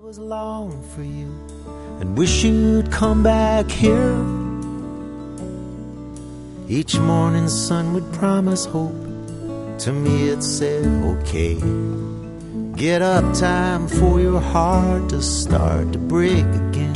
was long for you and wish you'd come back here. Each morning sun would promise hope. To me it said, okay, get up, time for your heart to start to break again.